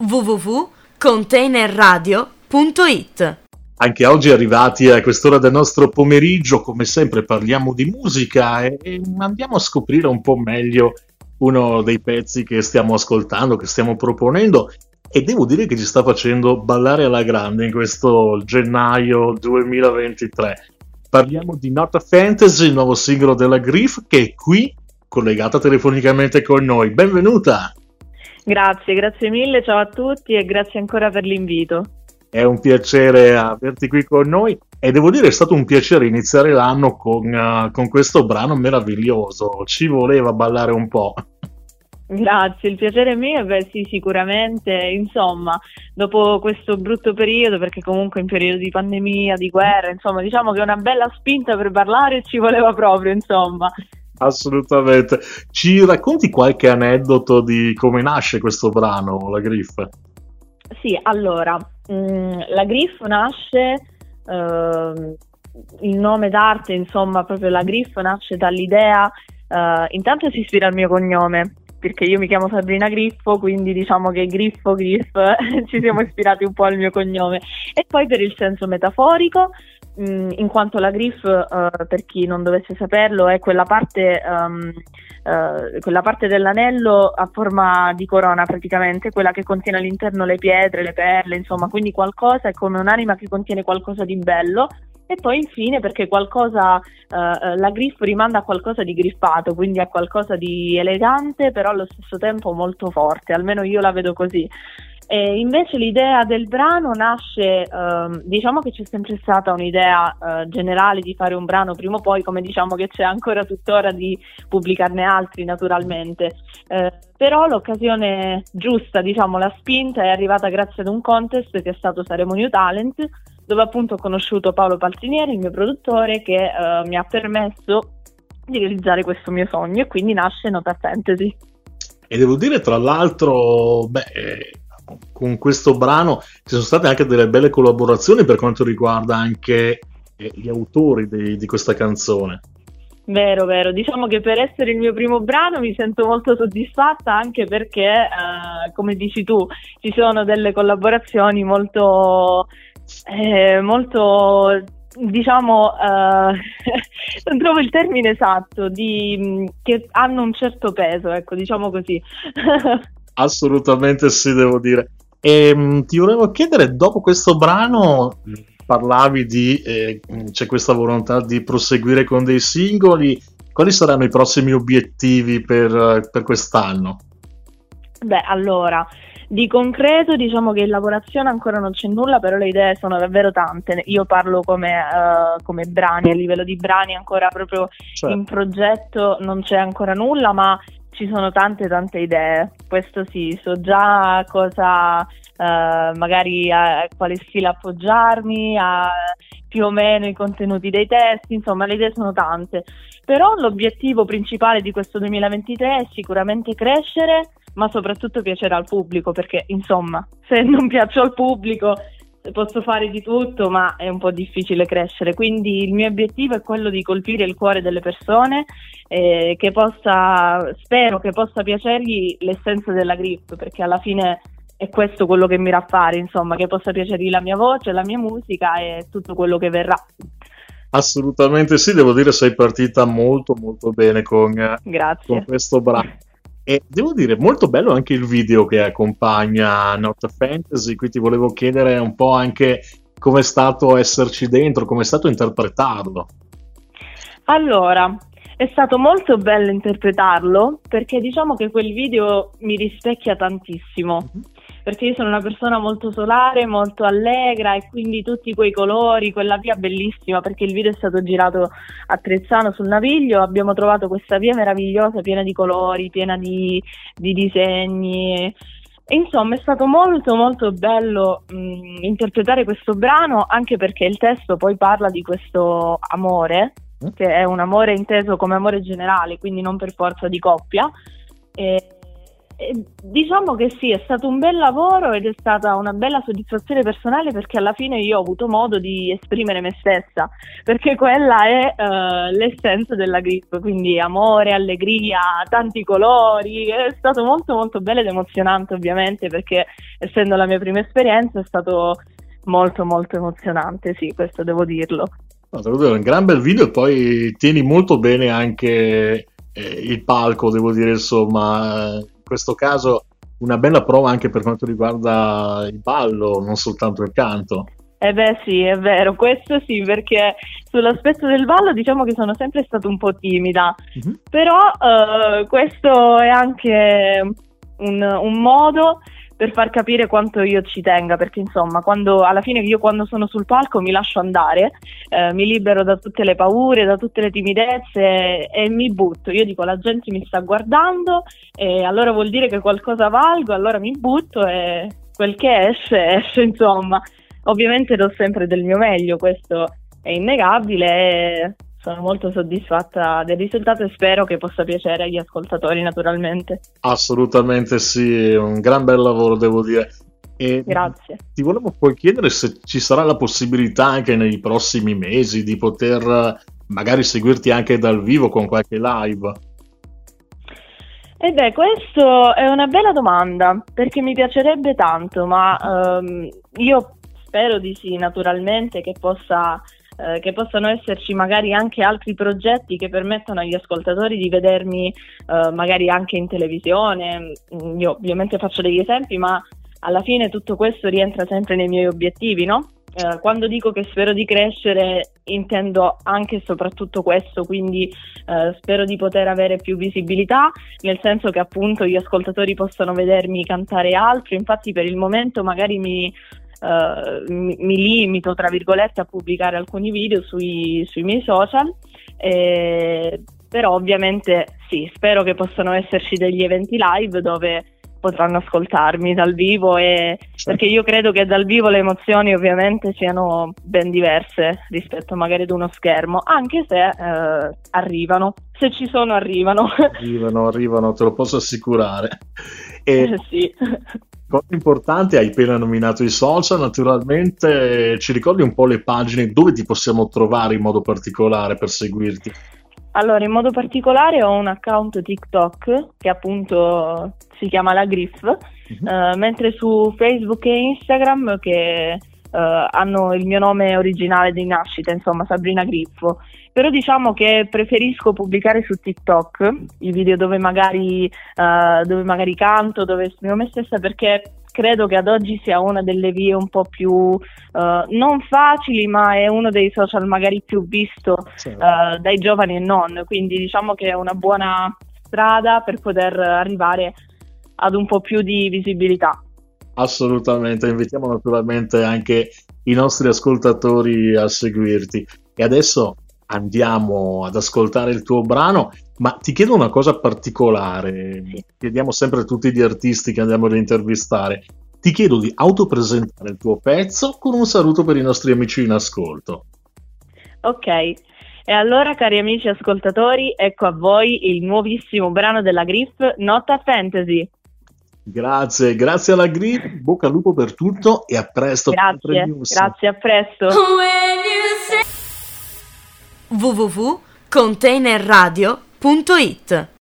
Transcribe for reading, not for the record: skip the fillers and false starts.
www.containerradio.it. Anche oggi arrivati a quest'ora del nostro pomeriggio, come sempre parliamo di musica e andiamo a scoprire un po' meglio uno dei pezzi che stiamo ascoltando, che stiamo proponendo, e devo dire che ci sta facendo ballare alla grande in questo gennaio 2023. Parliamo di Not a Fantasy, il nuovo singolo della Griff, che è qui collegata telefonicamente con noi. Benvenuta! Grazie mille, ciao a tutti e grazie ancora per l'invito. È un piacere averti qui con noi e devo dire è stato un piacere iniziare l'anno con questo brano meraviglioso. Ci voleva ballare un po'. Grazie, il piacere è mio. Beh sì, sicuramente, insomma, dopo questo brutto periodo, perché comunque in periodo di pandemia, di guerra, insomma, diciamo che una bella spinta per ballare ci voleva proprio, insomma. Assolutamente. Ci racconti qualche aneddoto di come nasce questo brano, la Griff? Sì, allora, la Griff nasce, il nome d'arte, insomma, proprio la Griff nasce dall'idea, intanto si ispira al mio cognome, perché io mi chiamo Sabrina Griffo, quindi diciamo che Griff, ci siamo ispirati un po' al mio cognome, e poi per il senso metaforico, in quanto la Griff, per chi non dovesse saperlo, è quella parte dell'anello a forma di corona, praticamente quella che contiene all'interno le pietre, le perle, insomma, quindi qualcosa, è come un'anima che contiene qualcosa di bello. E poi infine perché qualcosa, la Griff rimanda a qualcosa di griffato, quindi a qualcosa di elegante, però allo stesso tempo molto forte, almeno io la vedo così. E invece l'idea del brano nasce, diciamo che c'è sempre stata un'idea generale di fare un brano prima o poi, come diciamo che c'è ancora tuttora di pubblicarne altri naturalmente, però l'occasione giusta, diciamo la spinta, è arrivata grazie ad un contest che è stato Sanremo New Talent, dove appunto ho conosciuto Paolo Palzinieri, il mio produttore, che mi ha permesso di realizzare questo mio sogno, e quindi nasce Not a Fantasy. E devo dire, tra l'altro, con questo brano ci sono state anche delle belle collaborazioni per quanto riguarda anche gli autori di questa canzone. Vero, diciamo che per essere il mio primo brano mi sento molto soddisfatta, anche perché, come dici tu, ci sono delle collaborazioni molto diciamo, non trovo il termine esatto, che hanno un certo peso, ecco, diciamo così. Assolutamente sì, devo dire. E ti volevo chiedere, dopo questo brano parlavi c'è questa volontà di proseguire con dei singoli, quali saranno i prossimi obiettivi per quest'anno? Beh, allora, di concreto diciamo che in lavorazione ancora non c'è nulla, però le idee sono davvero tante. Io parlo come brani, a livello di brani ancora proprio certo. In progetto non c'è ancora nulla, ma ci sono tante idee, questo sì, so già cosa, magari a quale stile appoggiarmi, a più o meno i contenuti dei testi, insomma le idee sono tante, però l'obiettivo principale di questo 2023 è sicuramente crescere, ma soprattutto piacere al pubblico, perché insomma se non piaccio al pubblico posso fare di tutto, ma è un po' difficile crescere, quindi il mio obiettivo è quello di colpire il cuore delle persone, spero che possa piacergli l'essenza della Griff, perché alla fine è questo quello che mi va a fare, insomma, che possa piacergli la mia voce, la mia musica e tutto quello che verrà. Assolutamente sì, devo dire sei partita molto bene con questo brano. E devo dire, molto bello anche il video che accompagna Not a Fantasy, qui ti volevo chiedere un po' anche come è stato esserci dentro, come è stato interpretarlo. Allora, è stato molto bello interpretarlo, perché diciamo che quel video mi rispecchia tantissimo, perché io sono una persona molto solare, molto allegra, e quindi tutti quei colori, quella via bellissima, perché il video è stato girato a Trezzano sul Naviglio, abbiamo trovato questa via meravigliosa, piena di colori, piena di disegni. Insomma, è stato molto bello interpretare questo brano, anche perché il testo poi parla di questo amore, che è un amore inteso come amore generale, quindi non per forza di coppia. Diciamo che sì, è stato un bel lavoro ed è stata una bella soddisfazione personale, perché alla fine io ho avuto modo di esprimere me stessa, perché quella è l'essenza della Griff, quindi amore, allegria, tanti colori. È stato molto bello ed emozionante, ovviamente, perché essendo la mia prima esperienza, è stato molto molto emozionante, sì, questo devo dirlo. No, devo dire, un gran bel video, e poi tieni molto bene anche il palco, devo dire, insomma, in questo caso una bella prova anche per quanto riguarda il ballo, non soltanto il canto. Eh beh sì, è vero, questo sì, perché sull'aspetto del ballo diciamo che sono sempre stata un po' timida, però questo è anche un modo per far capire quanto io ci tenga, perché insomma alla fine io quando sono sul palco mi lascio andare, mi libero da tutte le paure, da tutte le timidezze e mi butto. Io dico, la gente mi sta guardando e allora vuol dire che qualcosa valgo, allora mi butto e quel che esce, insomma. Ovviamente do sempre del mio meglio, questo è innegabile, e sono molto soddisfatta del risultato e spero che possa piacere agli ascoltatori, naturalmente. Assolutamente sì, è un gran bel lavoro, devo dire. E Grazie. ti volevo poi chiedere se ci sarà la possibilità anche nei prossimi mesi di poter magari seguirti anche dal vivo con qualche live. E beh, questo è una bella domanda, perché mi piacerebbe tanto, ma io spero di sì, naturalmente, che possano esserci magari anche altri progetti che permettano agli ascoltatori di vedermi magari anche in televisione. Io ovviamente faccio degli esempi, ma alla fine tutto questo rientra sempre nei miei obiettivi, no? Quando dico che spero di crescere intendo anche e soprattutto questo, quindi spero di poter avere più visibilità, nel senso che appunto gli ascoltatori possano vedermi cantare altro. Infatti per il momento magari mi limito, tra virgolette, a pubblicare alcuni video sui miei social, però ovviamente sì, spero che possano esserci degli eventi live dove potranno ascoltarmi dal vivo, perché io credo che dal vivo le emozioni ovviamente siano ben diverse rispetto magari ad uno schermo, anche se arrivano, se ci sono arrivano, te lo posso assicurare. sì. Cosa importante, hai appena nominato i social, naturalmente ci ricordi un po' le pagine dove ti possiamo trovare in modo particolare per seguirti? Allora, in modo particolare ho un account TikTok che appunto si chiama La Griff, mentre su Facebook e Instagram che hanno il mio nome originale di nascita, insomma Sabrina Griffo. Però diciamo che preferisco pubblicare su TikTok i video dove magari canto, dove esprimo me stessa, perché credo che ad oggi sia una delle vie un po' più non facili, ma è uno dei social magari più visto dai giovani e non, quindi diciamo che è una buona strada per poter arrivare ad un po' più di visibilità. Assolutamente, invitiamo naturalmente anche i nostri ascoltatori a seguirti. E adesso andiamo ad ascoltare il tuo brano, ma ti chiedo una cosa particolare, chiediamo sempre a tutti gli artisti che andiamo ad intervistare, ti chiedo di autopresentare il tuo pezzo con un saluto per i nostri amici in ascolto. Ok, e allora cari amici ascoltatori, ecco a voi il nuovissimo brano della Griff, Not a Fantasy. Grazie alla Griff, bocca al lupo per tutto e a presto. Grazie, a presto. www.containerradio.it